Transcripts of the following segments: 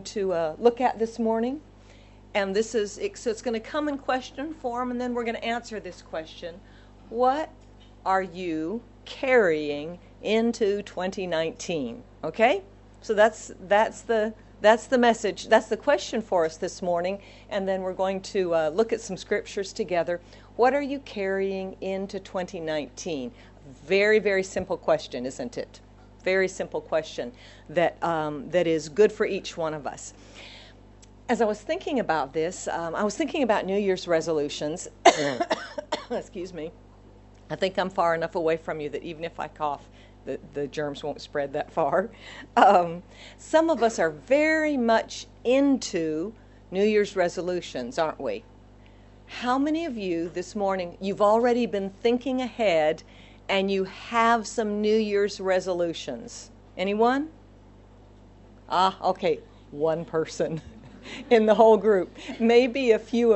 to look at this morning. And so it's going to come in question form, and then we're going to answer this question. What are you carrying into 2019? Okay? So that's the message. That's the question for us this morning. And then we're going to look at some scriptures together. What are you carrying into 2019? Very, very simple question, isn't it? Very simple question that is good for each one of us. As I was thinking about this, I was thinking about New Year's resolutions. Excuse me. I think I'm far enough away from you that even if I cough, the germs won't spread that far. Some of us are very much into New Year's resolutions, aren't we? How many of you this morning, you've already been thinking ahead and you have some New Year's resolutions? Anyone? Okay, one person in the whole group. Maybe a few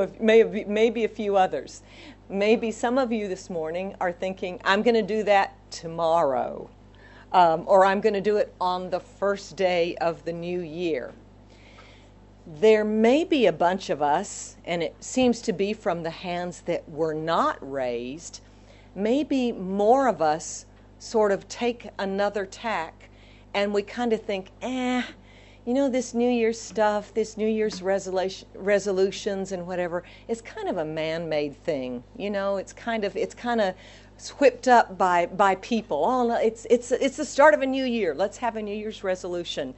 others. Maybe some of you this morning are thinking, I'm going to do that tomorrow, or I'm going to do it on the first day of the new year. There may be a bunch of us, and it seems to be from the hands that were not raised, maybe more of us sort of take another tack, and we kind of think, this New Year's stuff, this New Year's resolutions and whatever, is kind of a man-made thing. It's kind of whipped up by people. Oh, no, it's the start of a new year. Let's have a New Year's resolution.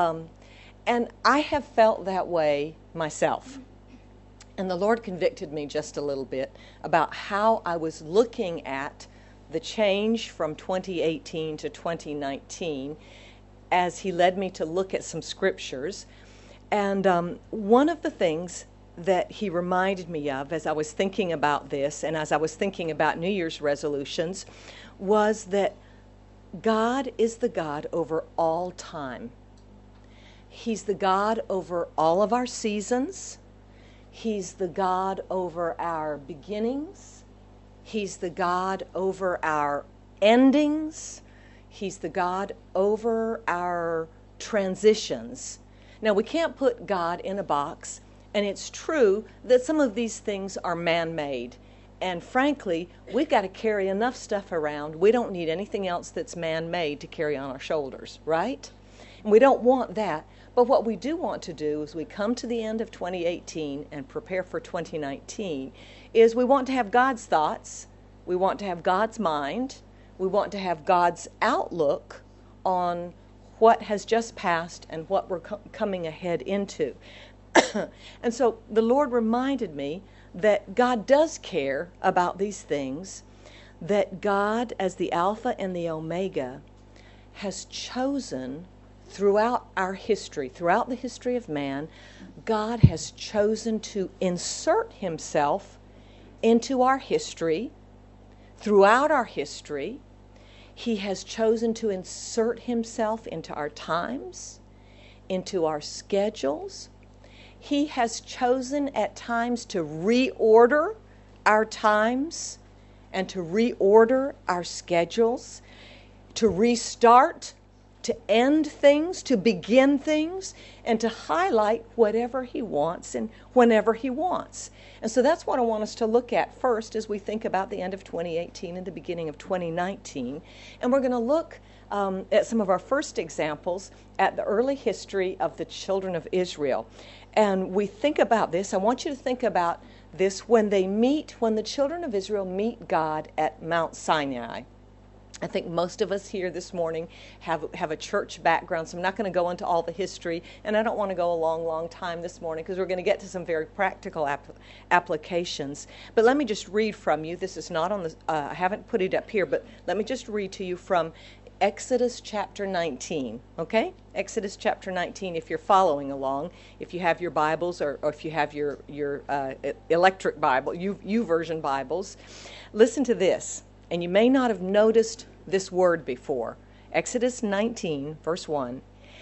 And I have felt that way myself. And the Lord convicted me just a little bit about how I was looking at the change from 2018 to 2019 as He led me to look at some scriptures. And one of the things that He reminded me of as I was thinking about this and as I was thinking about New Year's resolutions was that God is the God over all time. He's the God over all of our seasons. He's the God over our beginnings. He's the God over our endings. He's the God over our transitions. Now, we can't put God in a box, and it's true that some of these things are man-made. And frankly, we've got to carry enough stuff around. We don't need anything else that's man-made to carry on our shoulders, right? And we don't want that. But what we do want to do as we come to the end of 2018 and prepare for 2019 is we want to have God's thoughts. We want to have God's mind. We want to have God's outlook on what has just passed and what we're coming ahead into. And so the Lord reminded me that God does care about these things, that God, as the Alpha and the Omega, has chosen throughout our history, throughout the history of man, God has chosen to insert Himself into our history, throughout our history. He has chosen to insert Himself into our times, into our schedules. He has chosen at times to reorder our times and to reorder our schedules, to restart, to end things, to begin things, and to highlight whatever He wants and whenever He wants. And so that's what I want us to look at first as we think about the end of 2018 and the beginning of 2019. And we're going to look at some of our first examples at the early history of the children of Israel. And we think about this. I want you to think about this when the children of Israel meet God at Mount Sinai. I think most of us here this morning have a church background, so I'm not going to go into all the history, and I don't want to go a long time this morning because we're going to get to some very practical applications. But let me just read from you. This is not on the, I haven't put it up here, but let me just read to you from Exodus chapter 19, okay? Exodus chapter 19, if you're following along, if you have your Bibles or if you have your electric Bible, YouVersion Bibles. Listen to this. And you may not have noticed this word before. Exodus 19, verse 1.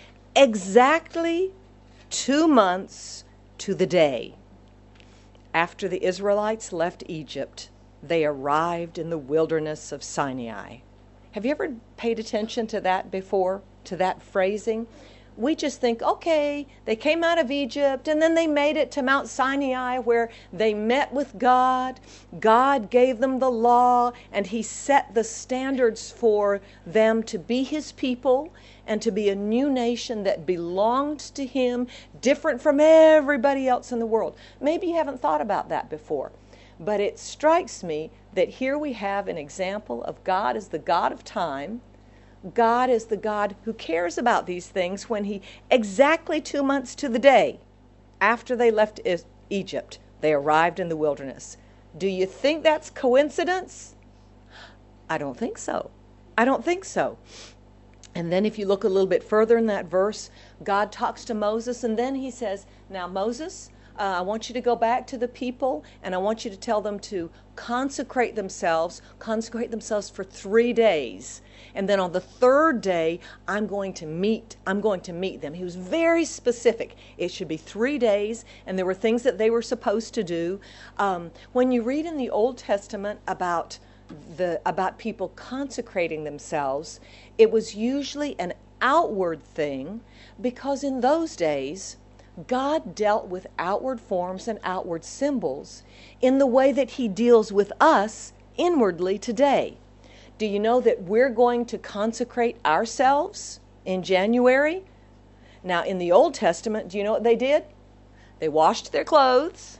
Exactly 2 months to the day after the Israelites left Egypt, they arrived in the wilderness of Sinai. Have you ever paid attention to that before, to that phrasing? we just think, okay, they came out of Egypt and then they made it to Mount Sinai where they met with God. God gave them the law and He set the standards for them to be His people and to be a new nation that belonged to Him, different from everybody else in the world. Maybe you haven't thought about that before, but it strikes me that here we have an example of God as the God of time. God is the God who cares about these things when He, exactly 2 months to the day after they left Egypt, they arrived in the wilderness. Do you think that's coincidence? I don't think so. I don't think so. And then if you look a little bit further in that verse, God talks to Moses and then He says, now Moses, I want you to go back to the people and I want you to tell them to consecrate themselves for 3 days. And then on the third day, I'm going to meet them. He was very specific. It should be 3 days, and there were things that they were supposed to do. When you read in the Old Testament about people consecrating themselves, it was usually an outward thing, because in those days, God dealt with outward forms and outward symbols in the way that He deals with us inwardly today. Do you know that we're going to consecrate ourselves in January? Now, in the Old Testament, do you know what they did? They washed their clothes,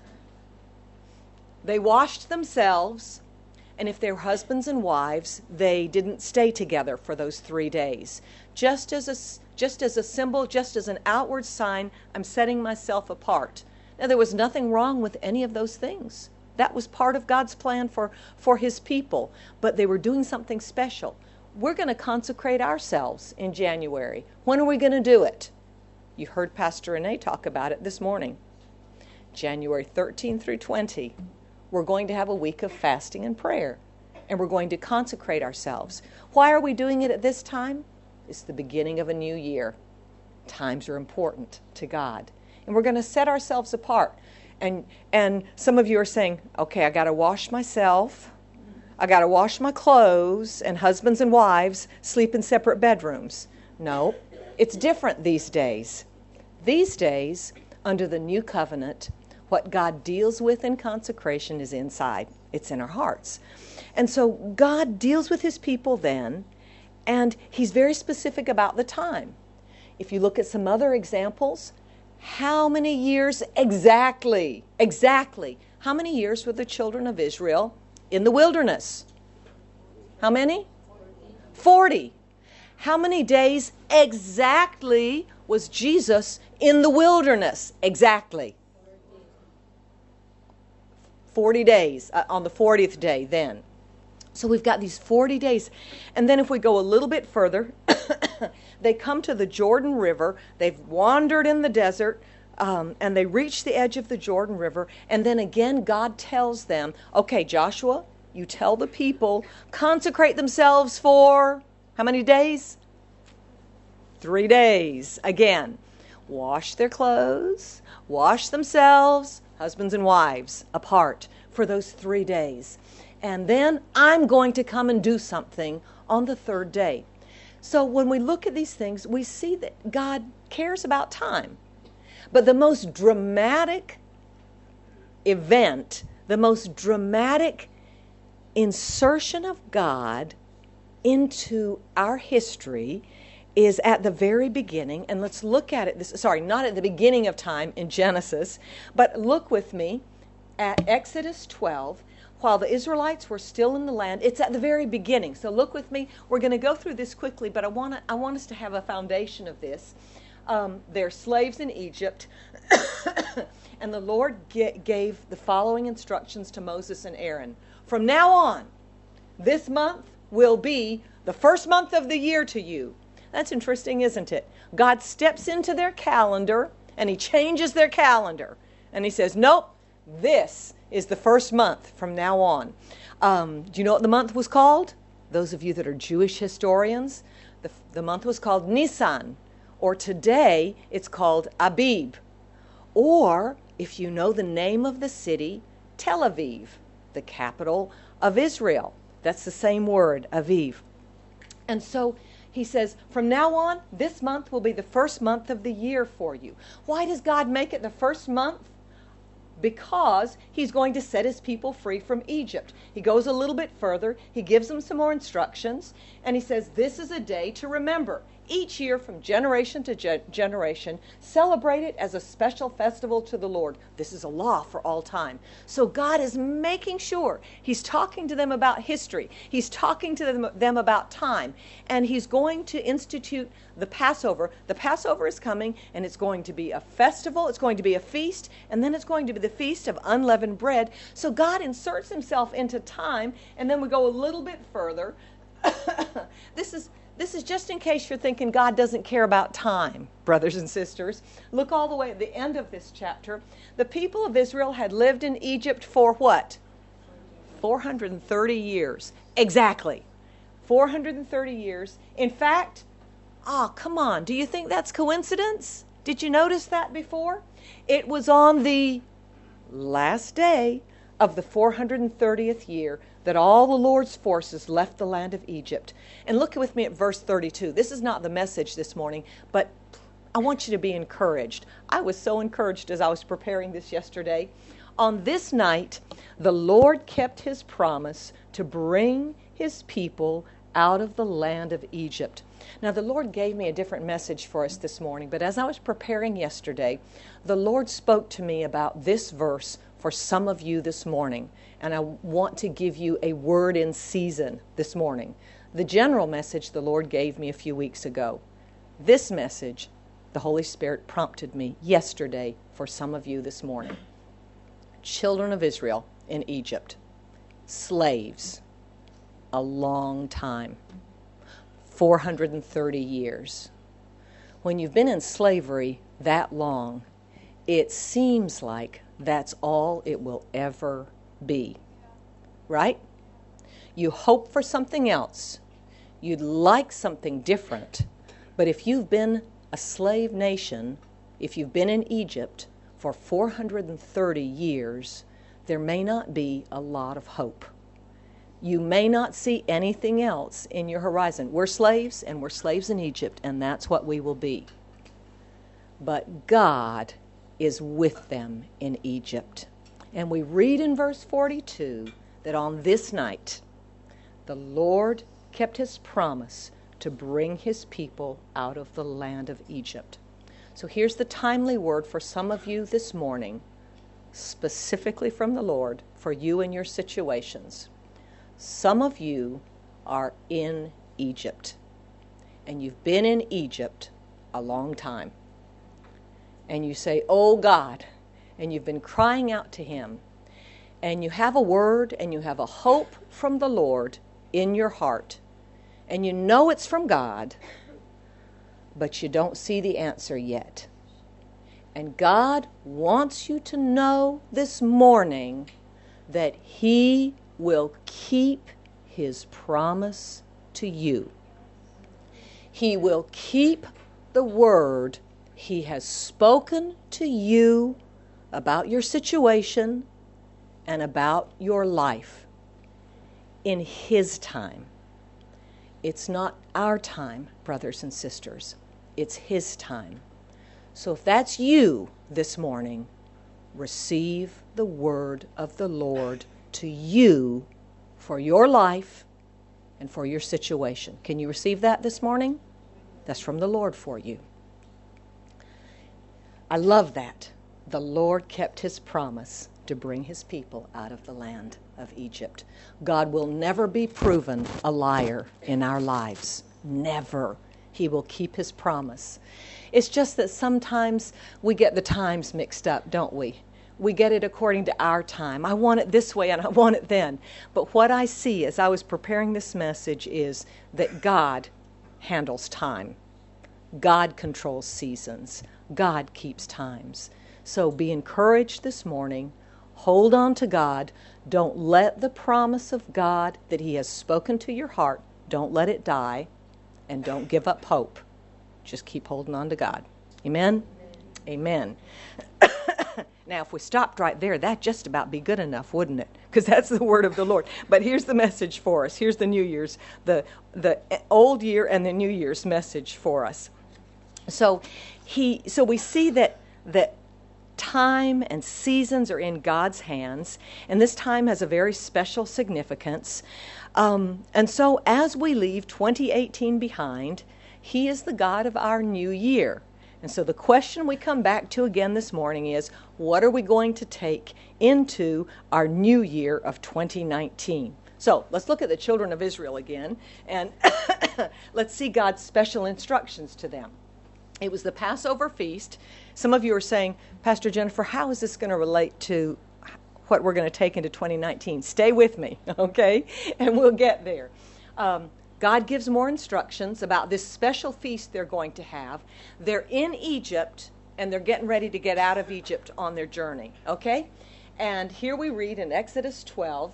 they washed themselves, and if they were husbands and wives, they didn't stay together for those 3 days. Just as a symbol, just as an outward sign, I'm setting myself apart. Now, there was nothing wrong with any of those things. That was part of God's plan for His people, but they were doing something special. We're going to consecrate ourselves in January. When are we going to do it? You heard Pastor Renee talk about it this morning. January 13 through 20. We're going to have a week of fasting and prayer, and we're going to consecrate ourselves. Why are we doing it at this time? It's the beginning of a new year. Times are important to God, and we're going to set ourselves apart. And some of you are saying, okay, I got to wash myself, I got to wash my clothes, and husbands and wives sleep in separate bedrooms. No, it's different these days. These days, under the new covenant, what God deals with in consecration is inside. It's in our hearts. And so God deals with His people then, and He's very specific about the time. If you look at some other examples, how many years exactly, how many years were the children of Israel in the wilderness? How many? 40. How many days exactly was Jesus in the wilderness? Exactly. 40 days, on the 40th day then. So we've got these 40 days. And then if we go a little bit further, they come to the Jordan River. They've wandered in the desert, and they reach the edge of the Jordan River. And then again, God tells them, okay, Joshua, you tell the people, consecrate themselves for how many days? 3 days. Again, wash their clothes, wash themselves, husbands and wives, apart for those 3 days. And then I'm going to come and do something on the third day. So when we look at these things, we see that God cares about time. But the most dramatic event, the most dramatic insertion of God into our history is at the very beginning. And let's look at it, not at the beginning of time in Genesis, but look with me at Exodus 12. While the Israelites were still in the land, it's at the very beginning. So look with me. We're going to go through this quickly, but I want us to have a foundation of this. They're slaves in Egypt, and the Lord gave the following instructions to Moses and Aaron. From now on, this month will be the first month of the year to you. That's interesting, isn't it? God steps into their calendar, and He changes their calendar. And He says, nope, this is the first month from now on. Do you know what the month was called? Those of you that are Jewish historians, the month was called Nisan, or today it's called Abib. Or, if you know the name of the city, Tel Aviv, the capital of Israel. That's the same word, Aviv. And so He says, from now on, this month will be the first month of the year for you. Why does God make it the first month? Because he's going to set his people free from Egypt. He goes a little bit further. He gives them some more instructions. And he says, this is a day to remember. Each year from generation to generation, celebrate it as a special festival to the Lord. This is a law for all time. So God is making sure he's talking to them about history. He's talking to them about time. And he's going to institute the Passover. The Passover is coming, and it's going to be a festival. It's going to be a feast, and then it's going to be the Feast of Unleavened Bread. So God inserts himself into time, and then we go a little bit further. This is just in case you're thinking God doesn't care about time, brothers and sisters. Look all the way at the end of this chapter. The people of Israel had lived in Egypt for what? 430 years. Exactly. 430 years. In fact, come on. Do you think that's coincidence? Did you notice that before? It was on the last day of the 430th year that all the Lord's forces left the land of Egypt. And look with me at verse 32. This is not the message this morning, but I want you to be encouraged. I was so encouraged as I was preparing this yesterday. On this night, the Lord kept his promise to bring his people out of the land of Egypt. Now, the Lord gave me a different message for us this morning, but as I was preparing yesterday, the Lord spoke to me about this verse for some of you this morning, and I want to give you a word in season this morning. The general message the Lord gave me a few weeks ago. This message, the Holy Spirit prompted me yesterday for some of you this morning. Children of Israel in Egypt, slaves, a long time, 430 years. When you've been in slavery that long, it seems like that's all it will ever be. Right? You hope for something else. You'd like something different. But if you've been a slave nation, if you've been in Egypt for 430 years, there may not be a lot of hope. You may not see anything else in your horizon. We're slaves, and we're slaves in Egypt, and that's what we will be. But God is with them in Egypt. And we read in verse 42 that on this night, the Lord kept his promise to bring his people out of the land of Egypt. So here's the timely word for some of you this morning, specifically from the Lord, for you and your situations. Some of you are in Egypt, and you've been in Egypt a long time. And you say, oh God, and you've been crying out to him, and you have a word and you have a hope from the Lord in your heart, and you know it's from God, but you don't see the answer yet. And God wants you to know this morning that he will keep his promise to you. He will keep the word he has spoken to you about your situation and about your life in his time. It's not our time, brothers and sisters. It's his time. So if that's you this morning, receive the word of the Lord to you for your life and for your situation. Can you receive that this morning? That's from the Lord for you. I love that. The Lord kept his promise to bring his people out of the land of Egypt. God will never be proven a liar in our lives. Never. He will keep his promise. It's just that sometimes we get the times mixed up, don't we? We get it according to our time. I want it this way and I want it then. But what I see as I was preparing this message is that God handles time. God controls seasons. God keeps times. So be encouraged this morning. Hold on to God. Don't let the promise of God that he has spoken to your heart, don't let it die, and don't give up hope. Just keep holding on to God. Amen? Amen. Now, if we stopped right there, that'd just about be good enough, wouldn't it? Because that's the word of the Lord. But here's the message for us. Here's the New Year's, the old year and the New Year's message for us. So we see that time and seasons are in God's hands, and this time has a very special significance. And so as we leave 2018 behind, He is the God of our new year. And so the question we come back to again this morning is, what are we going to take into our new year of 2019? So let's look at the children of Israel again, and let's see God's special instructions to them. It was the Passover feast. Some of you are saying, Pastor Jennifer, how is this going to relate to what we're going to take into 2019? Stay with me, okay? And we'll get there. God gives more instructions about this special feast they're going to have. They're in Egypt, and they're getting ready to get out of Egypt on their journey, okay? And here we read in Exodus 12,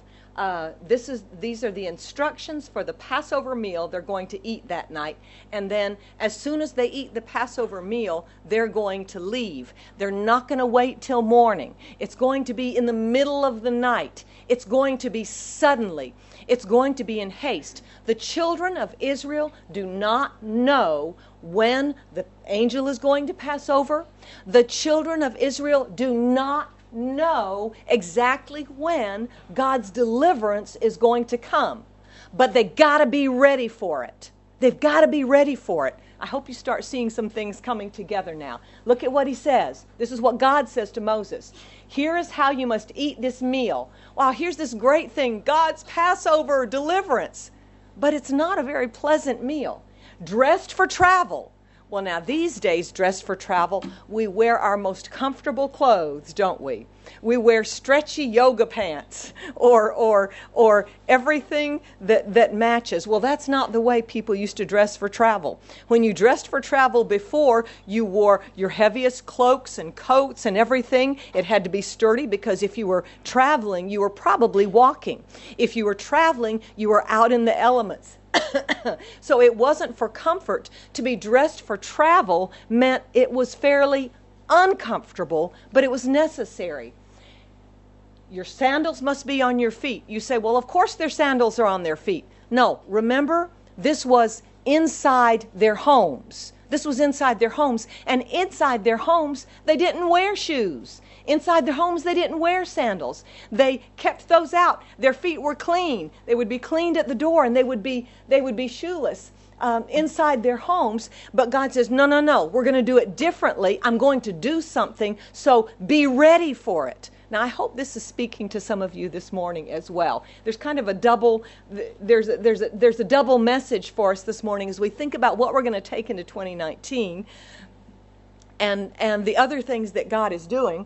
these are the instructions for the Passover meal they're going to eat that night. And then as soon as they eat the Passover meal, they're going to leave. They're not going to wait till morning. It's going to be in the middle of the night. It's going to be suddenly. It's going to be in haste. The children of Israel do not know when the angel is going to pass over. The children of Israel do not know exactly when God's deliverance is going to come. But they got to be ready for it. They've got to be ready for it. I hope you start seeing some things coming together now. Look at what he says. This is what God says to Moses. Here is how you must eat this meal. Wow, here's this great thing, God's Passover deliverance. But it's not a very pleasant meal. Dressed for travel. Well, now these days, dressed for travel, we wear our most comfortable clothes, don't we? We wear stretchy yoga pants or everything that matches. Well, that's not the way people used to dress for travel. When you dressed for travel before, you wore your heaviest cloaks and coats and everything. It had to be sturdy because if you were traveling, you were probably walking. If you were traveling, you were out in the elements. So it wasn't for comfort. To be dressed for travel meant it was fairly uncomfortable, but it was necessary. Your sandals must be on your feet. You say, well, of course their sandals are on their feet. No, remember, this was inside their homes. This was inside their homes. And inside their homes, they didn't wear shoes. Inside their homes, they didn't wear sandals. They kept those out. Their feet were clean. They would be cleaned at the door, and they would be shoeless inside their homes. But God says, no, we're going to do it differently. I'm going to do something, so be ready for it. Now, I hope this is speaking to some of you this morning as well. There's kind of a double message for us this morning as we think about what we're going to take into 2019 and the other things that God is doing.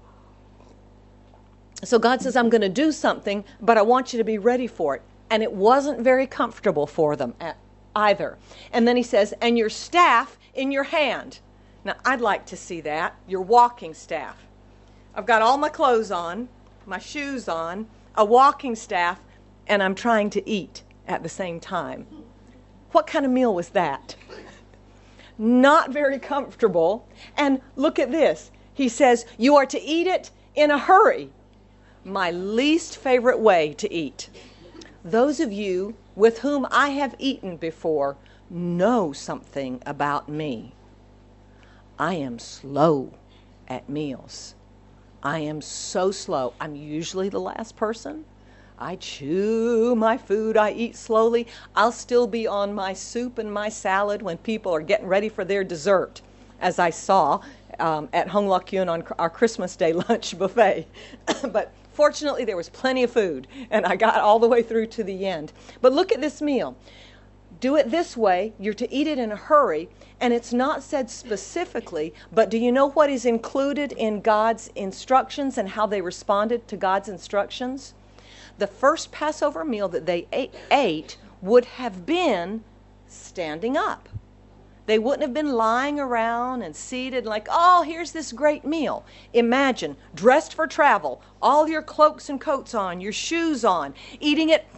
So God says, I'm going to do something, but I want you to be ready for it. And it wasn't very comfortable for them either. And then he says, and your staff in your hand. Now, I'd like to see that, your walking staff. I've got all my clothes on, my shoes on, a walking staff, and I'm trying to eat at the same time. What kind of meal was that? Not very comfortable. And look at this. He says, you are to eat it in a hurry. My least favorite way to eat. Those of you with whom I have eaten before know something about me. I am slow at meals. I am so slow. I'm usually the last person. I chew my food. I eat slowly. I'll still be on my soup and my salad when people are getting ready for their dessert, as I saw at Hong Lok Yun on our Christmas Day lunch buffet. But fortunately, there was plenty of food, and I got all the way through to the end. But look at this meal. Do it this way. You're to eat it in a hurry, and it's not said specifically, but do you know what is included in God's instructions and how they responded to God's instructions? The first Passover meal that they ate would have been standing up. They wouldn't have been lying around and seated like, oh, here's this great meal. Imagine, dressed for travel, all your cloaks and coats on, your shoes on, eating it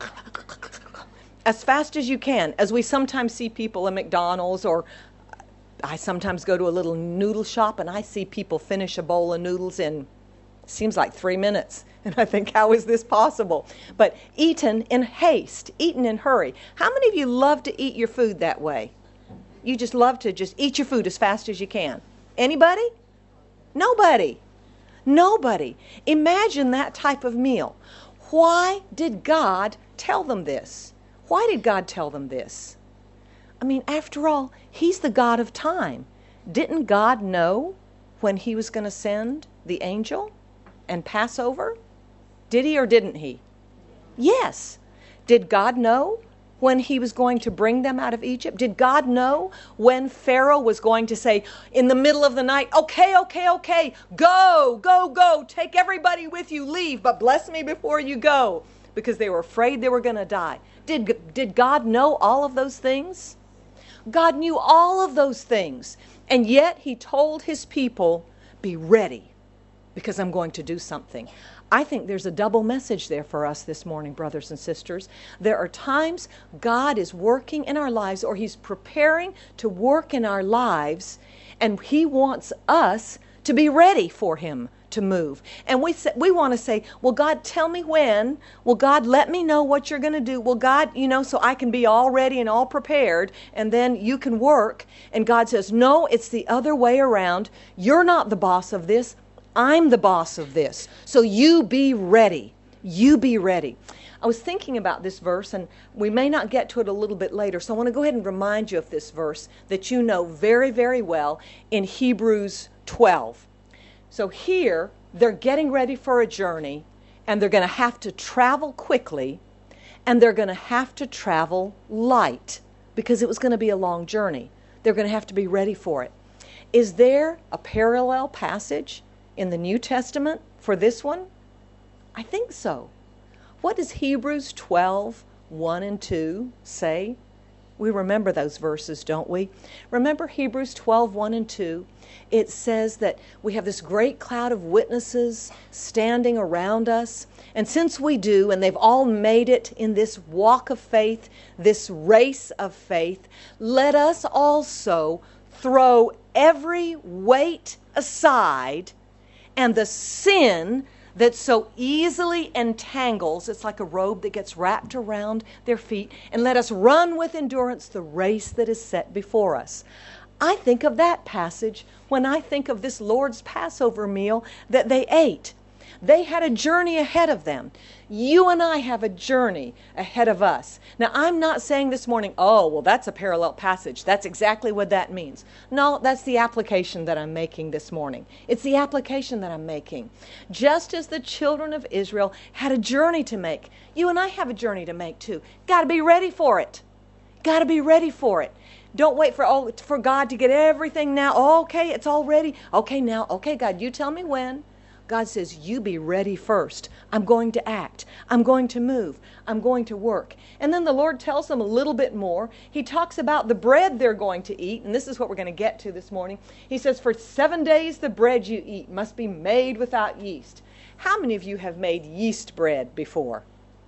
as fast as you can, as we sometimes see people in McDonald's or I sometimes go to a little noodle shop and I see people finish a bowl of noodles in, seems like 3 minutes. And I think, how is this possible? But eaten in haste, eaten in hurry. How many of you love to eat your food that way? You just love to just eat your food as fast as you can. Anybody? Nobody. Nobody. Imagine that type of meal. Why did God tell them this? Why did God tell them this? I mean, after all, He's the God of time. Didn't God know when He was going to send the angel and Passover? Did He or didn't He? Yes. Did God know when He was going to bring them out of Egypt? Did God know when Pharaoh was going to say in the middle of the night, okay, go, take everybody with you, leave, but bless me before you go, because they were afraid they were going to die? Did God know all of those things? God knew all of those things, and yet He told His people, be ready, because I'm going to do something. I think there's a double message there for us this morning, brothers and sisters. There are times God is working in our lives, or He's preparing to work in our lives, and He wants us to be ready for Him to move. And we want to say, well, God, tell me when. Well, God, let me know what you're going to do. Well, God, so I can be all ready and all prepared, and then you can work. And God says, no, it's the other way around. You're not the boss of this. I'm the boss of this. So you be ready. You be ready. I was thinking about this verse, and we may not get to it a little bit later, so I want to go ahead and remind you of this verse that you know very, very well in Hebrews 12. So here, they're getting ready for a journey, and they're going to have to travel quickly, and they're going to have to travel light, because it was going to be a long journey. They're going to have to be ready for it. Is there a parallel passage in the New Testament for this one? I think so. What does Hebrews 12, 1 and 2 say? We remember those verses, don't we? Remember Hebrews 12, 1 and 2? It says that we have this great cloud of witnesses standing around us. And since we do, and they've all made it in this walk of faith, this race of faith, let us also throw every weight aside and the sin that so easily entangles, it's like a robe that gets wrapped around their feet, and let us run with endurance the race that is set before us. I think of that passage when I think of this Lord's Passover meal that they ate. They had a journey ahead of them. You and I have a journey ahead of us. Now, I'm not saying this morning, oh, well, that's a parallel passage. That's exactly what that means. No, that's the application that I'm making this morning. It's the application that I'm making. Just as the children of Israel had a journey to make, you and I have a journey to make too. Got to be ready for it. Got to be ready for it. Don't wait for God to get everything now. Okay, it's all ready. Okay, now, okay, God, you tell me when. God says, you be ready first. I'm going to act. I'm going to move. I'm going to work. And then the Lord tells them a little bit more. He talks about the bread they're going to eat, and this is what we're going to get to this morning. He says, for 7 days the bread you eat must be made without yeast. How many of you have made yeast bread before?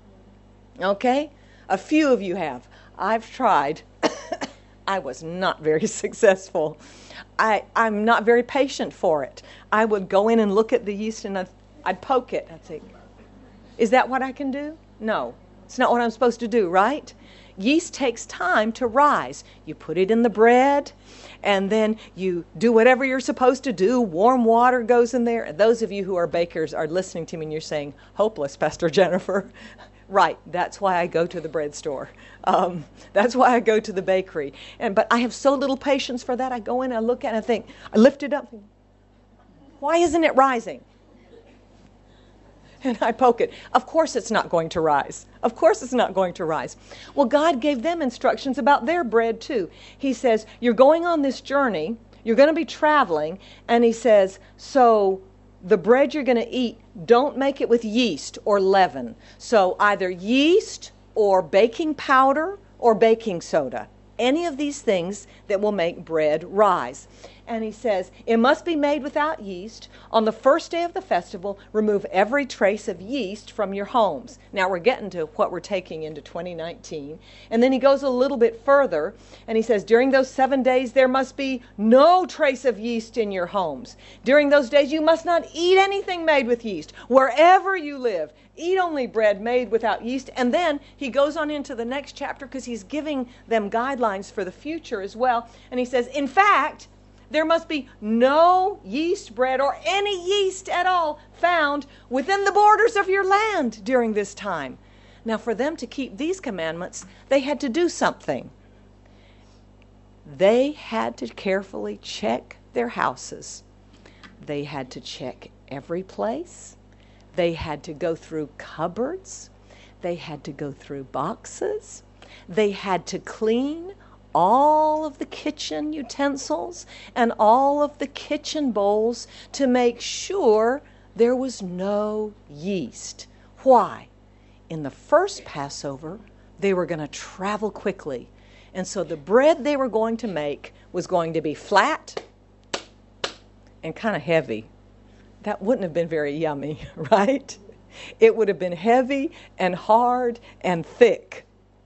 Okay? A few of you have. I've tried. I was not very successful. I'm not very patient for it. I would go in and look at the yeast and I'd poke it. I'd say, is that what I can do? No, it's not what I'm supposed to do, right? Yeast takes time to rise. You put it in the bread, and then you do whatever you're supposed to do. Warm water goes in there. And those of you who are bakers are listening to me and you're saying, hopeless, Pastor Jennifer. Right, that's why I go to the bread store. That's why I go to the bakery. But I have so little patience for that. I go in, I look at it, I think, I lift it up. Why isn't it rising? And I poke it. Of course it's not going to rise. Of course it's not going to rise. Well, God gave them instructions about their bread too. He says, you're going on this journey, you're going to be traveling, and He says, so the bread you're going to eat, don't make it with yeast or leaven. So either yeast or baking powder or baking soda. any of these things that will make bread rise. And he says, it must be made without yeast. On the first day of the festival, remove every trace of yeast from your homes. Now we're getting to what we're taking into 2019. And then he goes a little bit further, and he says, during those 7 days, there must be no trace of yeast in your homes. During those days, you must not eat anything made with yeast. Wherever you live, eat only bread made without yeast. And then he goes on into the next chapter because he's giving them guidelines for the future as well. And he says, in fact, there must be no yeast bread or any yeast at all found within the borders of your land during this time. Now, for them to keep these commandments, they had to do something. They had to carefully check their houses. They had to check every place. They had to go through cupboards. They had to go through boxes. They had to clean all of the kitchen utensils and all of the kitchen bowls to make sure there was no yeast. Why? In the first Passover, they were going to travel quickly. And so the bread they were going to make was going to be flat and kind of heavy. That wouldn't have been very yummy, right? It would have been heavy and hard and thick.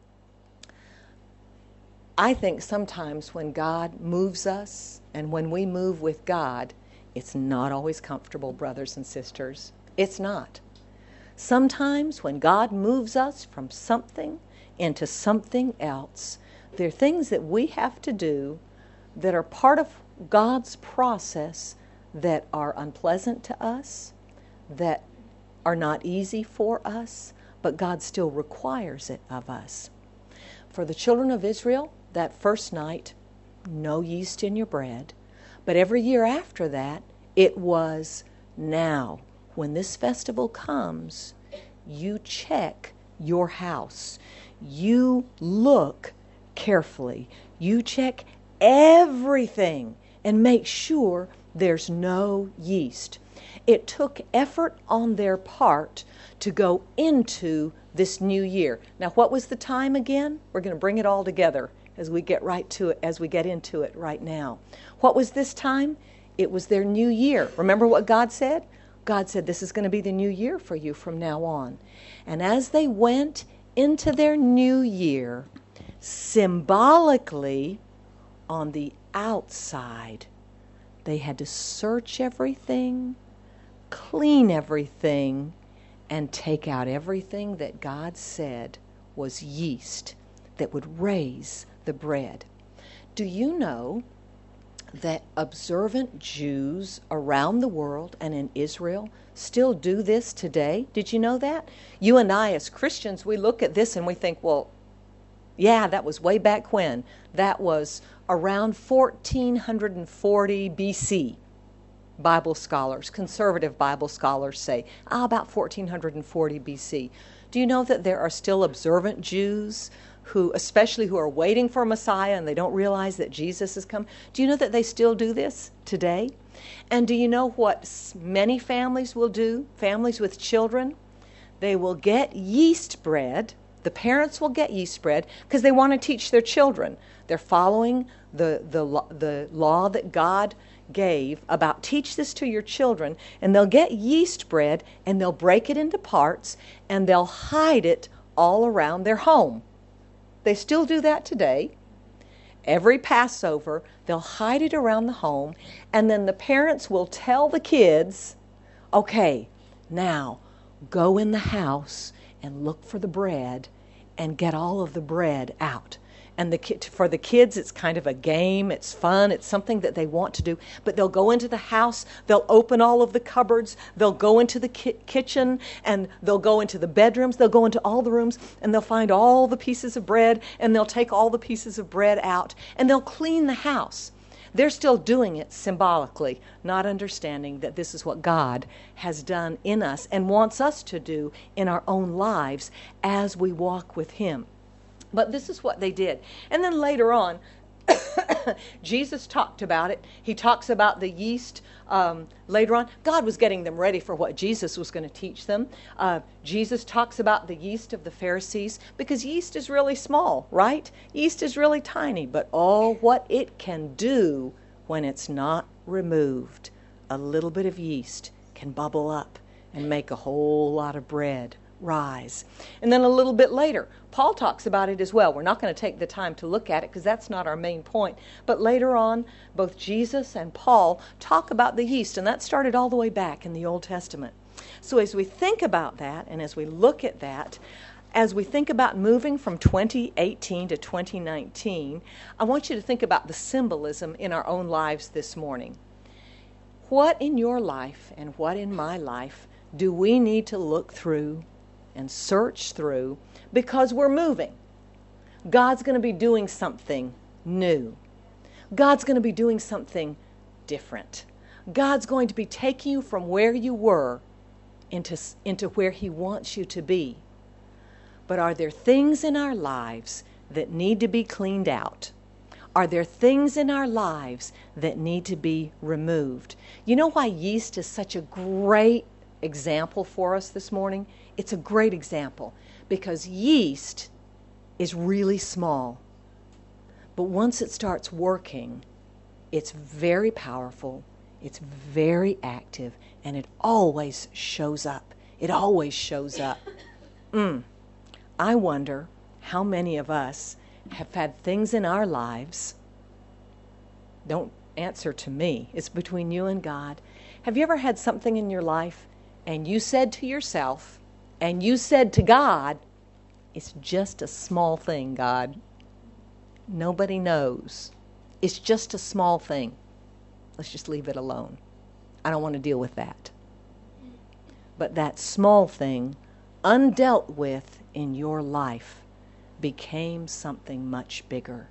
I think sometimes when God moves us and when we move with God, it's not always comfortable, brothers and sisters. It's not. Sometimes when God moves us from something into something else, there are things that we have to do that are part of God's process that are unpleasant to us, that are not easy for us, but God still requires it of us. For the children of Israel, that first night, no yeast in your bread. But every year after that, it was now. When this festival comes, you check your house. You look carefully. You check everything and make sure there's no yeast. It took effort on their part to go into this new year. Now, what was the time again? We're going to bring it all together as we get right to it, as we get into it right now. What was this time? It was their new year. Remember what God said? God said, this is going to be the new year for you from now on. And as they went into their new year, symbolically, on the outside, they had to search everything, clean everything, and take out everything that God said was yeast that would raise the bread. Do you know that observant Jews around the world and in Israel still do this today? Did you know that? You and I as Christians, we look at this and we think, well, yeah, that was way back when. That was around 1440 BC. Bible scholars, conservative Bible scholars say, about 1440 BC. Do you know that there are still observant Jews who, especially who are waiting for a Messiah and they don't realize that Jesus has come? Do you know that they still do this today? And do you know what many families will do? Families with children, they will get yeast bread. The parents will get yeast bread because they want to teach their children. They're following the law that God gave about teach this to your children, and they'll get yeast bread and they'll break it into parts and they'll hide it all around their home. They still do that today. Every Passover, they'll hide it around the home, and then the parents will tell the kids, okay, now go in the house and look for the bread and get all of the bread out. And for the kids, it's kind of a game. It's fun. It's something that they want to do. But they'll go into the house. They'll open all of the cupboards. They'll go into the kitchen, and they'll go into the bedrooms. They'll go into all the rooms, and they'll find all the pieces of bread, and they'll take all the pieces of bread out, and they'll clean the house. They're still doing it symbolically, not understanding that this is what God has done in us and wants us to do in our own lives as we walk with Him. But this is what they did. And then later on, Jesus talked about it. He talks about the yeast later on. God was getting them ready for what Jesus was going to teach them. Jesus talks about the yeast of the Pharisees because yeast is really small, right? Yeast is really tiny, but what it can do when it's not removed. A little bit of yeast can bubble up and make a whole lot of bread rise. And then a little bit later, Paul talks about it as well. We're not going to take the time to look at it because that's not our main point. But later on, both Jesus and Paul talk about the yeast, and that started all the way back in the Old Testament. So as we think about that, and as we look at that, as we think about moving from 2018 to 2019, I want you to think about the symbolism in our own lives this morning. What in your life and what in my life do we need to look through and search through because we're moving? God's going to be doing something new. God's going to be doing something different. God's going to be taking you from where you were into where He wants you to be. But are there things in our lives that need to be cleaned out? Are there things in our lives that need to be removed? You know why yeast is such a great example for us this morning? It's a great example because yeast is really small. But once it starts working, it's very powerful, it's very active, and it always shows up. It always shows up. I wonder how many of us have had things in our lives. Don't answer to me. It's between you and God. Have you ever had something in your life and you said to yourself and you said to God, it's just a small thing, God. Nobody knows. It's just a small thing. Let's just leave it alone. I don't want to deal with that. But that small thing, undealt with in your life, became something much bigger.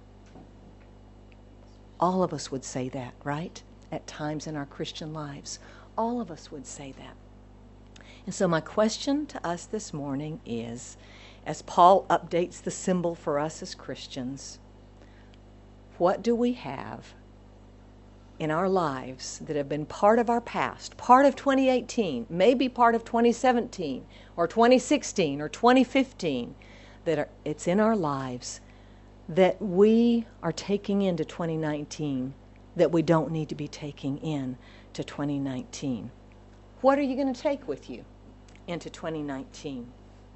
All of us would say that, right? At times in our Christian lives. All of us would say that. And so my question to us this morning is, as Paul updates the symbol for us as Christians, what do we have in our lives that have been part of our past, part of 2018, maybe part of 2017 or 2016 or 2015, it's in our lives that we are taking into 2019 that we don't need to be taking in to 2019? What are you going to take with you into 2019?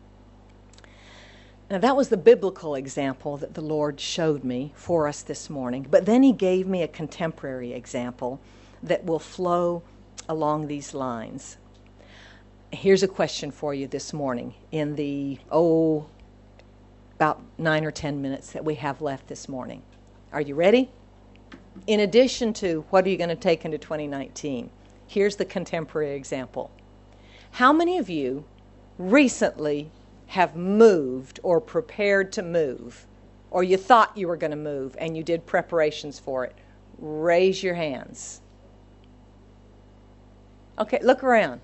Now, that was the biblical example that the Lord showed me for us this morning. But then He gave me a contemporary example that will flow along these lines. Here's a question for you this morning in the, about 9 or 10 minutes that we have left this morning. Are you ready? In addition to what are you going to take into 2019, here's the contemporary example. How many of you recently have moved or prepared to move, or you thought you were going to move and you did preparations for it? Raise your hands. Okay, look around.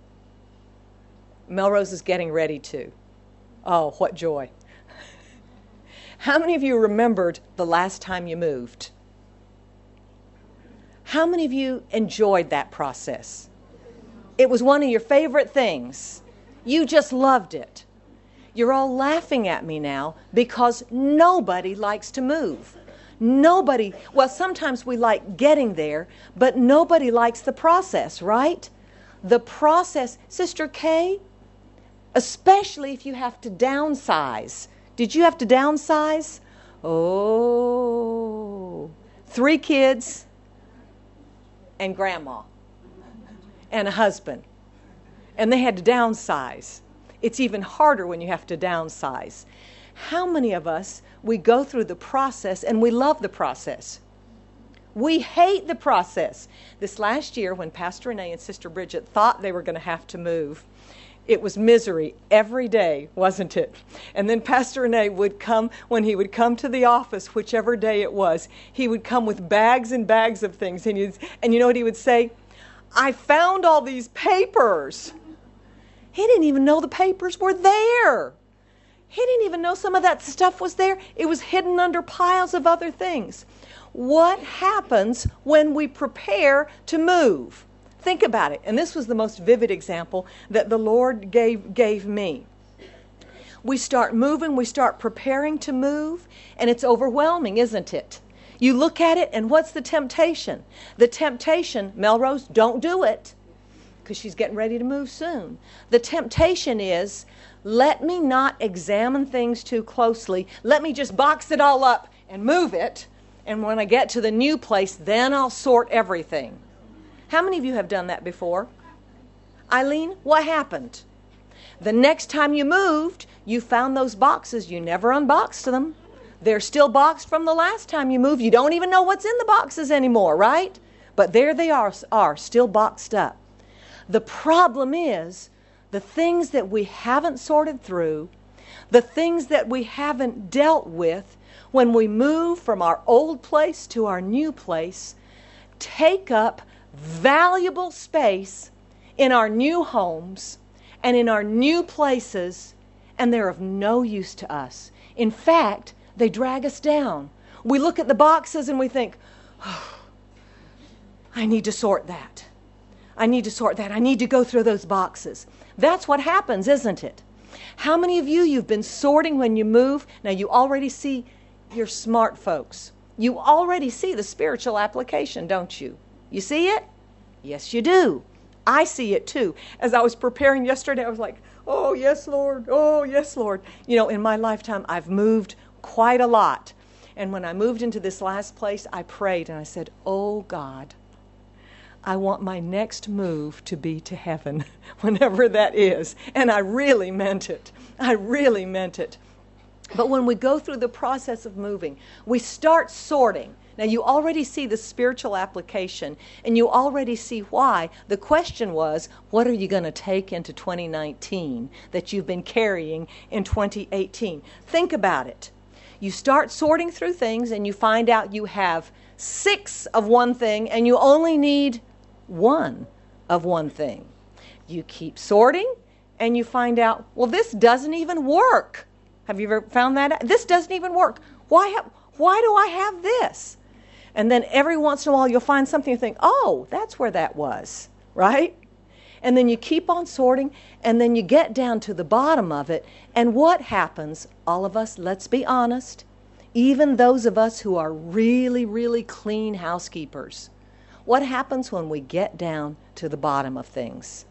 Melrose is getting ready to. Oh, what joy. How many of you remembered the last time you moved? How many of you enjoyed that process? It was one of your favorite things. You just loved it. You're all laughing at me now because nobody likes to move. Nobody, well, sometimes we like getting there, but nobody likes the process, right? The process, Sister Kay, especially if you have to downsize. Did you have to downsize? Oh, 3 kids and grandma and a husband. And they had to downsize. It's even harder when you have to downsize. How many of us, we go through the process and we love the process? We hate the process. This last year when Pastor Renee and Sister Bridget thought they were going to have to move, it was misery every day, wasn't it? And then Pastor Renee would come, when he would come to the office, whichever day it was, he would come with bags and bags of things. And you know what he would say? I found all these papers. He didn't even know the papers were there. He didn't even know some of that stuff was there. It was hidden under piles of other things. What happens when we prepare to move? Think about it. And this was the most vivid example that the Lord gave me. We start moving, we start preparing to move, and it's overwhelming, isn't it? You look at it, and what's the temptation? The temptation, Melrose, don't do it, because she's getting ready to move soon. The temptation is, let me not examine things too closely. Let me just box it all up and move it. And when I get to the new place, then I'll sort everything. How many of you have done that before? Eileen, what happened? The next time you moved, you found those boxes. You never unboxed them. They're still boxed from the last time you moved. You don't even know what's in the boxes anymore, right? But there they are still boxed up. The problem is, the things that we haven't sorted through, the things that we haven't dealt with, when we move from our old place to our new place, take up valuable space in our new homes and in our new places, and they're of no use to us. In fact, they drag us down. We look at the boxes and we think, oh, I need to sort that. I need to sort that. I need to go through those boxes. That's what happens, isn't it? How many of you've been sorting when you move? Now you already see, you're smart folks. You already see the spiritual application, don't you? You see it? Yes, you do. I see it too. As I was preparing yesterday, I was like, oh, yes, Lord. Oh, yes, Lord. You know, in my lifetime, I've moved quite a lot. And when I moved into this last place, I prayed and I said, oh, God, I want my next move to be to heaven, whenever that is. And I really meant it. I really meant it. But when we go through the process of moving, we start sorting. Now, you already see the spiritual application, and you already see why. The question was, what are you going to take into 2019 that you've been carrying in 2018? Think about it. You start sorting through things, and you find out you have 6 of one thing, and you only need 1 of one thing. You keep sorting, and you find out, well, this doesn't even work. Have you ever found that out? This doesn't even work. Why do I have this? And then every once in a while you'll find something you think, oh, that's where that was, right? And then you keep on sorting, and then you get down to the bottom of it. And what happens? All of us, let's be honest, even those of us who are really, really clean housekeepers, what happens when we get down to the bottom of things?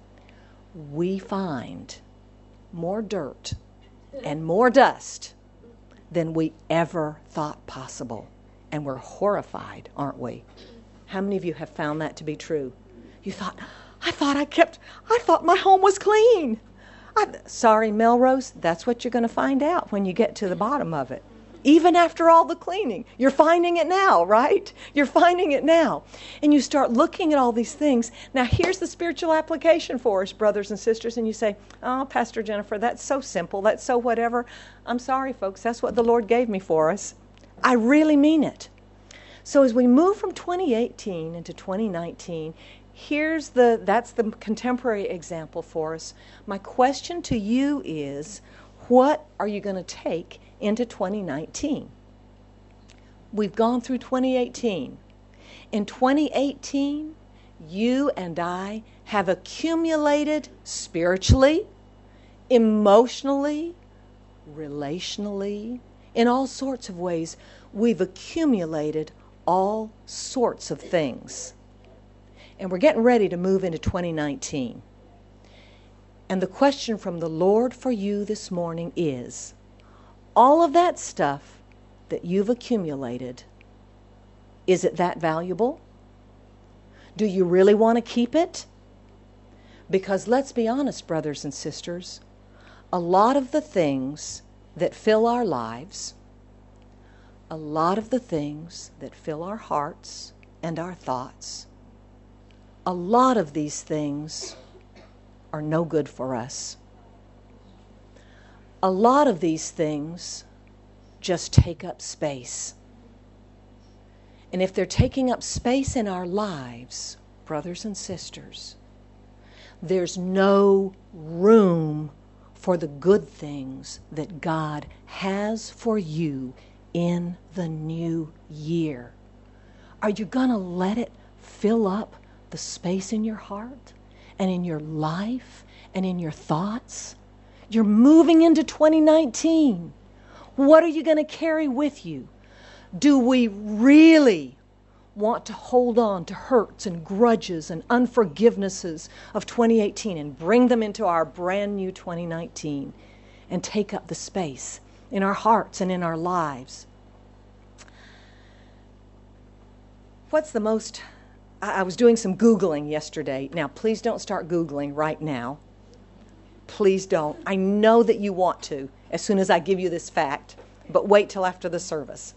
We find more dirt and more dust than we ever thought possible. And we're horrified, aren't we? How many of you have found that to be true? You thought, I thought my home was clean. Sorry, Melrose, that's what you're going to find out when you get to the bottom of it. Even after all the cleaning, you're finding it now, right? You're finding it now. And you start looking at all these things. Now, here's the spiritual application for us, brothers and sisters. And you say, oh, Pastor Jennifer, that's so simple. That's so whatever. I'm sorry, folks. That's what the Lord gave me for us. I really mean it. So as we move from 2018 into 2019, that's the contemporary example for us. My question to you is, what are you going to take into 2019? We've gone through 2018. In 2018, you and I have accumulated spiritually, emotionally, relationally, in all sorts of ways. We've accumulated all sorts of things. And we're getting ready to move into 2019. And the question from the Lord for you this morning is, all of that stuff that you've accumulated, is it that valuable? Do you really want to keep it? Because let's be honest, brothers and sisters, a lot of the things that fill our lives, a lot of the things that fill our hearts and our thoughts, a lot of these things are no good for us. A lot of these things just take up space. And if they're taking up space in our lives, brothers and sisters, there's no room for the good things that God has for you in the new year? Are you going to let it fill up the space in your heart and in your life and in your thoughts? You're moving into 2019. What are you going to carry with you? Do we really want to hold on to hurts and grudges and unforgivenesses of 2018 and bring them into our brand new 2019 and take up the space in our hearts and in our lives? What's the most... I was doing some Googling yesterday. Now, please don't start Googling right now. Please don't. I know that you want to as soon as I give you this fact, but wait till after the service.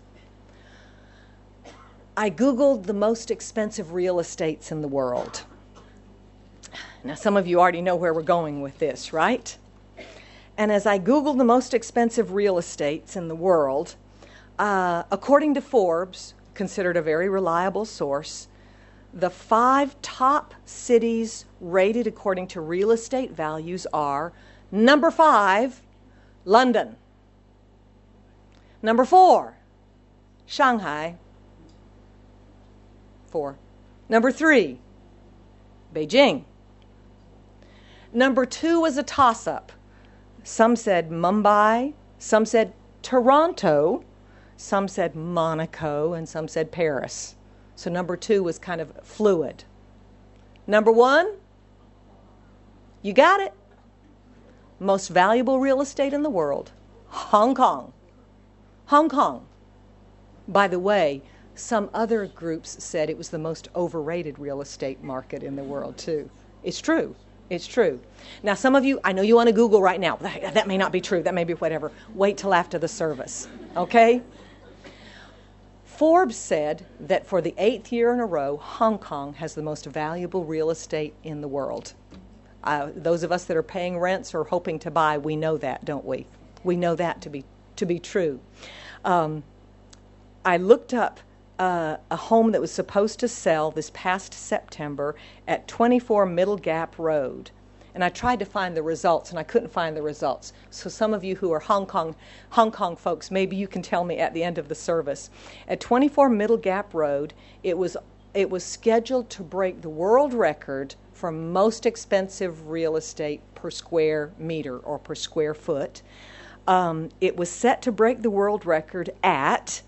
I Googled the most expensive real estates in the world. Now, some of you already know where we're going with this, right? And as I Googled the most expensive real estates in the world, according to Forbes, considered a very reliable source, the 5 top cities rated according to real estate values are: number 5, London. Number 4, Shanghai. 4. Number 3, Beijing. Number 2 was a toss-up. Some said Mumbai, some said Toronto, some said Monaco, and some said Paris. So number 2 was kind of fluid. Number 1, you got it. Most valuable real estate in the world, Hong Kong. Hong Kong. By the way, some other groups said it was the most overrated real estate market in the world too. It's true. It's true. Now, some of you, I know you want to Google right now. That may not be true. That may be whatever. Wait till after the service. Okay? Forbes said that for the 8th year in a row, Hong Kong has the most valuable real estate in the world. Those of us that are paying rents or hoping to buy, we know that, don't we? We know that to be true. I looked up a home that was supposed to sell this past September at 24 Middle Gap Road. And I tried to find the results, and I couldn't find the results. So some of you who are Hong Kong folks, maybe you can tell me at the end of the service. At 24 Middle Gap Road, it was scheduled to break the world record for most expensive real estate per square meter or per square foot. It was set to break the world record at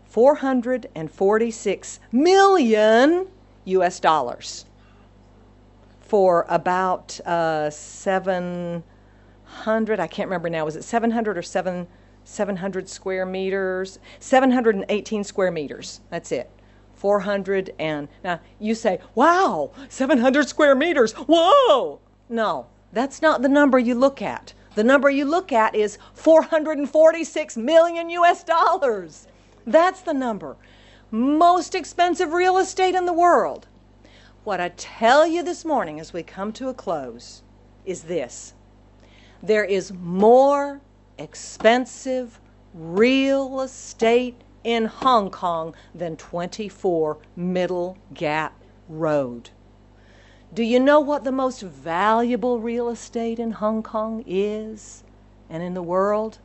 $446 million US for about 700, I can't remember now, was it 700 or 700 square meters? 718 square meters, that's it. 400 and, now you say, wow, 700 square meters, whoa! No, that's not the number you look at. The number you look at is 446 million US dollars. That's the number. Most expensive real estate in the world. What I tell you this morning as we come to a close is this. There is more expensive real estate in Hong Kong than 24 Middle Gap Road. Do you know what the most valuable real estate in Hong Kong is and in the world?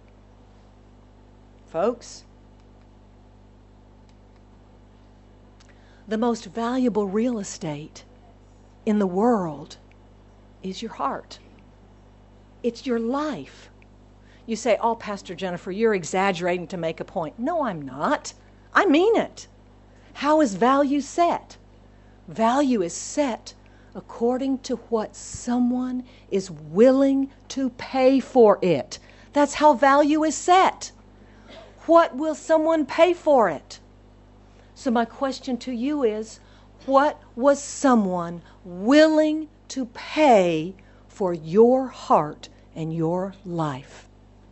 Folks, the most valuable real estate in the world is your heart. It's your life. You say, oh, Pastor Jennifer, you're exaggerating to make a point. No, I'm not. I mean it. How is value set? Value is set according to what someone is willing to pay for it. That's how value is set. What will someone pay for it? So my question to you is, what was someone willing to pay for your heart and your life?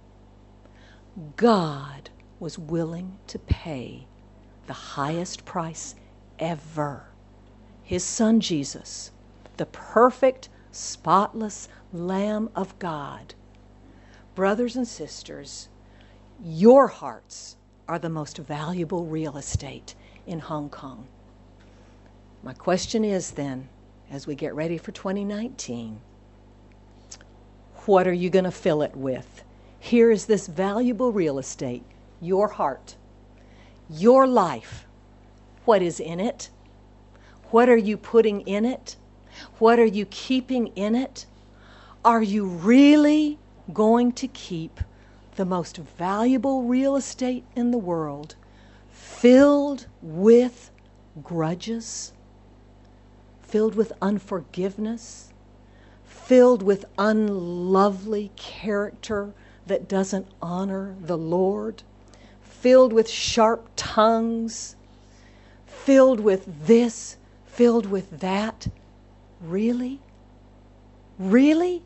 God was willing to pay the highest price ever. His Son Jesus, the perfect, spotless Lamb of God. Brothers and sisters, your hearts are the most valuable real estate in Hong Kong. My question is then, as we get ready for 2019, what are you going to fill it with? Here is this valuable real estate, your heart. Your life. What is in it? What are you putting in it? What are you keeping in it? Are you really going to keep the most valuable real estate in the world filled with grudges, filled with unforgiveness, filled with unlovely character that doesn't honor the Lord, filled with sharp tongues, filled with this, filled with that? Really? Really?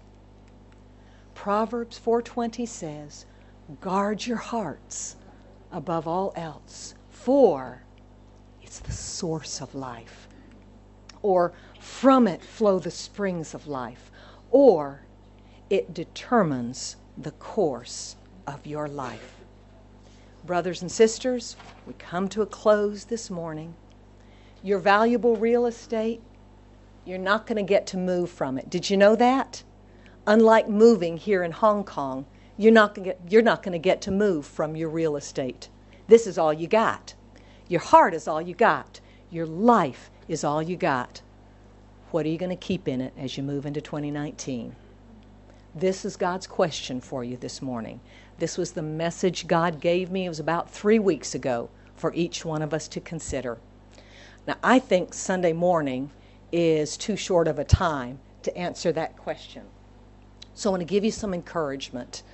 Proverbs 4:20 says, guard your hearts above all else, for it's the source of life. Or from it flow the springs of life. Or it determines the course of your life. Brothers and sisters, we come to a close this morning. Your valuable real estate, you're not going to get to move from it. Did you know that? Unlike moving here in Hong Kong, you're not going to get to move from your real estate. This is all you got. Your heart is all you got. Your life is all you got. What are you going to keep in it as you move into 2019? This is God's question for you this morning. This was the message God gave me. It was about 3 weeks ago for each one of us to consider. Now, I think Sunday morning is too short of a time to answer that question. So I want to give you some encouragement.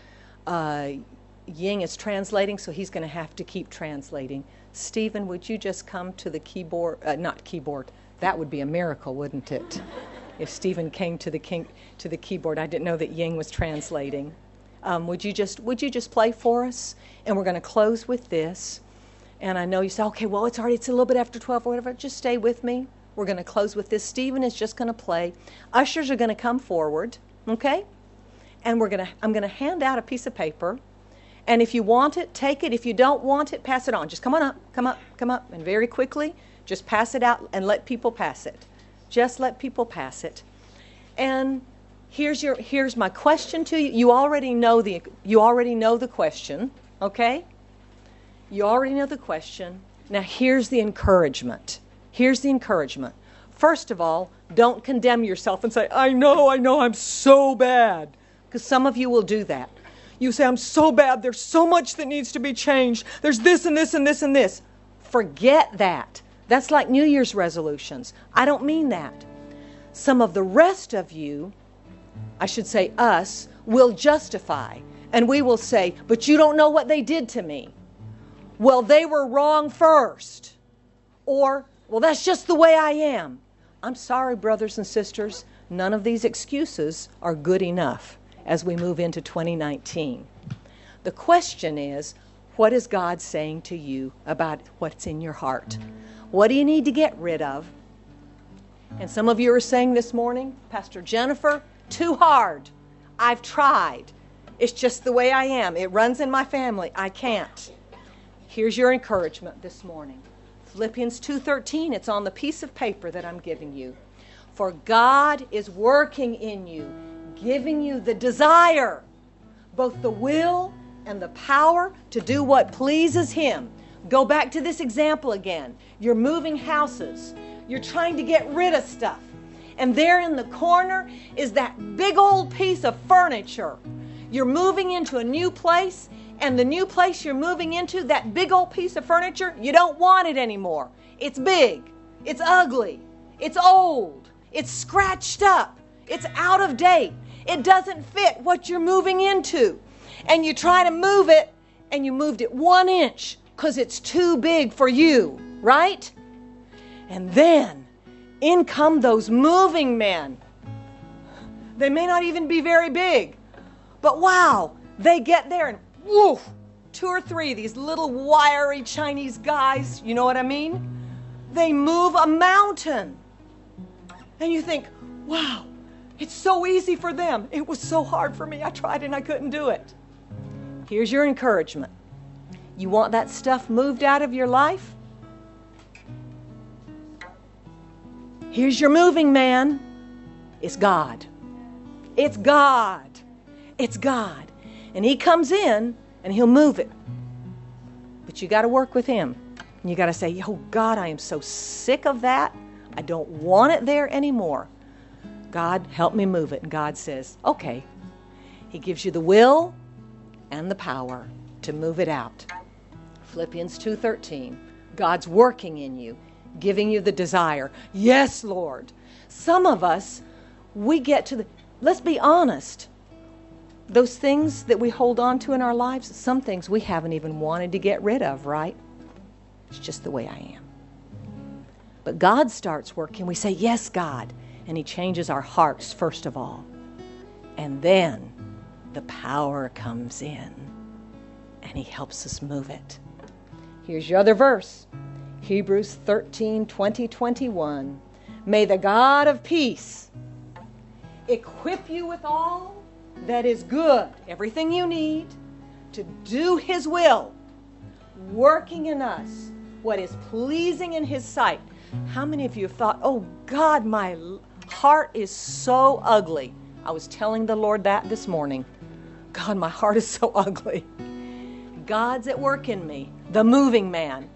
Ying is translating, so he's going to have to keep translating. Stephen, would you just come to the keyboard? Not keyboard. That would be a miracle, wouldn't it? If Stephen came to the keyboard. I didn't know that Ying was translating. Would you just play for us? And we're going to close with this. And I know you say, okay, well, it's a little bit after 12 or whatever. Just stay with me. We're going to close with this. Stephen is just going to play. Ushers are going to come forward, okay? And I'm going to hand out a piece of paper. And if you want it, take it. If you don't want it, pass it on. Just come on up, come up. And very quickly, just pass it out and let people pass it. Just let people pass it. And here's my question to you. You already know the question, okay? You already know the question. Now here's the encouragement. First of all, don't condemn yourself and say, I know, I'm so bad. Because some of you will do that. You say, I'm so bad. There's so much that needs to be changed. There's this and this and this and this. Forget that. That's like New Year's resolutions. I don't mean that. Some of the rest of you, I should say us, will justify. And we will say, but you don't know what they did to me. Well, they were wrong first. Or, well, that's just the way I am. I'm sorry, brothers and sisters. None of these excuses are good enough as we move into 2019. The question is, what is God saying to you about what's in your heart? What do you need to get rid of? And some of you are saying this morning, Pastor Jennifer, too hard. I've tried. It's just the way I am. It runs in my family. I can't. Here's your encouragement this morning. Philippians 2:13, it's on the piece of paper that I'm giving you. For God is working in you, giving you the desire, both the will and the power to do what pleases Him. Go back to this example again. You're moving houses. You're trying to get rid of stuff. And there in the corner is that big old piece of furniture. You're moving into a new place, and the new place you're moving into, that big old piece of furniture, you don't want it anymore. It's big. It's ugly. It's old. It's scratched up. It's out of date. It doesn't fit what you're moving into. And you try to move it, and you moved it 1 inch because it's too big for you, right? And then in come those moving men. They may not even be very big, but wow, they get there and woof, 2 or 3, these little wiry Chinese guys, you know what I mean? They move a mountain. And you think, wow, it's so easy for them. It was so hard for me. I tried and I couldn't do it. Here's your encouragement. You want that stuff moved out of your life? Here's your moving man. It's God. It's God. It's God. And He comes in and He'll move it. But you got to work with Him. And you got to say, oh God, I am so sick of that. I don't want it there anymore. God, help me move it. And God says, okay. He gives you the will and the power to move it out. Philippians 2:13. God's working in you, giving you the desire. Yes, Lord. Some of us, we get to let's be honest. Those things that we hold on to in our lives, some things we haven't even wanted to get rid of, right? It's just the way I am. But God starts working. We say, yes, God. And He changes our hearts, first of all. And then the power comes in. And He helps us move it. Here's your other verse. Hebrews 13:20-21. May the God of peace equip you with all that is good, everything you need, to do His will, working in us what is pleasing in His sight. How many of you have thought, oh God, my heart is so ugly? I was telling the Lord that this morning. God, my heart is so ugly. God's at work in me, the moving man,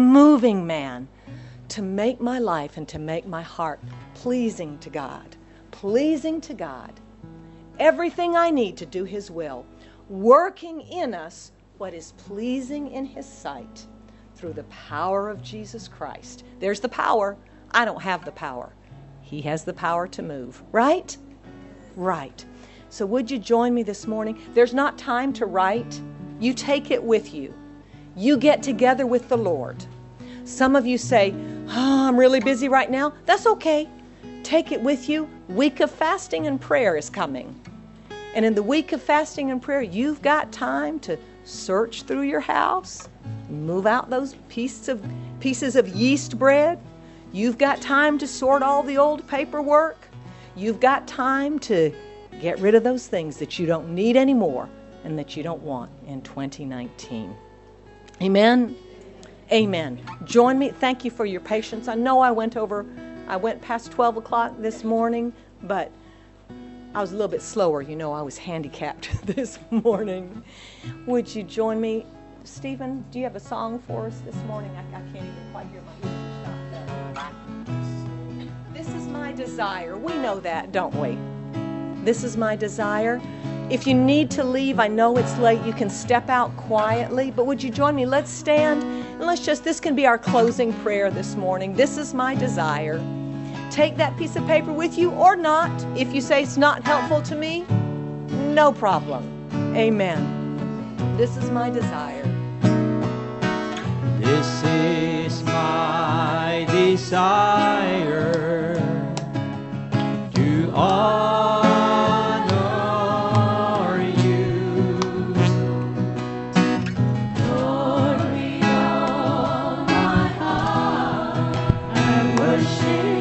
to make my life and to make my heart pleasing to God. Pleasing to God. Everything I need to do His will, working in us what is pleasing in His sight through the power of Jesus Christ. There's the power. I don't have the power. He has the power to move. Right? Right. So would you join me this morning? There's not time to write. You take it with you. You get together with the Lord. Some of you say, oh, I'm really busy right now. That's okay. Take it with you. Week of fasting and prayer is coming. And in the week of fasting and prayer, you've got time to search through your house, move out those pieces of yeast bread. You've got time to sort all the old paperwork. You've got time to get rid of those things that you don't need anymore and that you don't want in 2019. Amen? Amen. Join me. Thank you for your patience. I know I went past 12 o'clock this morning, but I was a little bit slower. You know, I was handicapped this morning. Would you join me? Stephen, do you have a song for us this morning? I can't even quite hear my ears are shut. This is my desire. We know that, don't we? This is my desire. If you need to leave, I know it's late. You can step out quietly. But would you join me? Let's stand and this can be our closing prayer this morning. This is my desire. Take that piece of paper with you or not. If you say it's not helpful to me, no problem. Amen. This is my desire. This is my desire to honor you. Lord, with all my heart, I worship.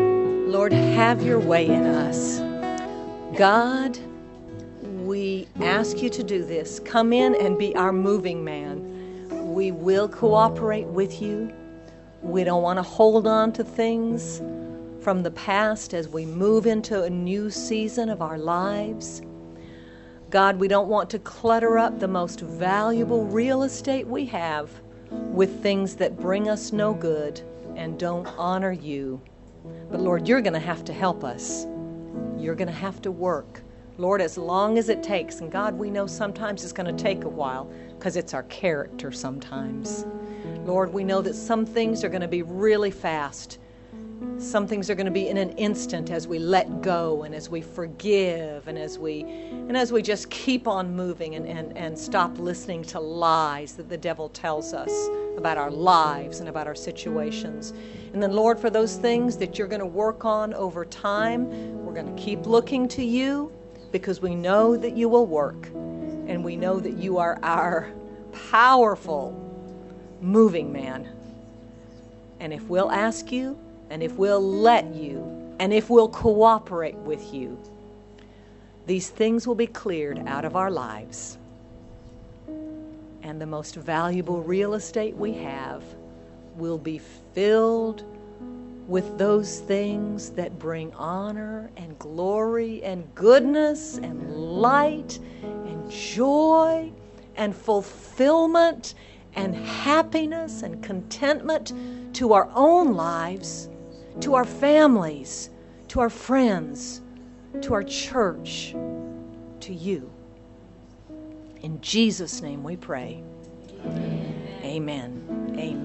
Have your way in us. God, we ask you to do this. Come in and be our moving man. We will cooperate with you. We don't want to hold on to things from the past as we move into a new season of our lives. God, we don't want to clutter up the most valuable real estate we have with things that bring us no good and don't honor you. But Lord, you're going to have to help us. You're going to have to work. Lord, as long as it takes, and God, we know sometimes it's going to take a while because it's our character sometimes. Lord, we know that some things are going to be really fast. Some things are going to be in an instant as we let go and as we forgive and as we just keep on moving and stop listening to lies that the devil tells us about our lives and about our situations. And then, Lord, for those things that you're going to work on over time, we're going to keep looking to you because we know that you will work. And we know that you are our powerful moving man. And if we'll ask you, and if we'll let you, and if we'll cooperate with you, these things will be cleared out of our lives. And the most valuable real estate we have will be filled with those things that bring honor and glory and goodness and light and joy and fulfillment and happiness and contentment to our own lives, to our families, to our friends, to our church, to you. In Jesus' name we pray. Amen. Amen. Amen.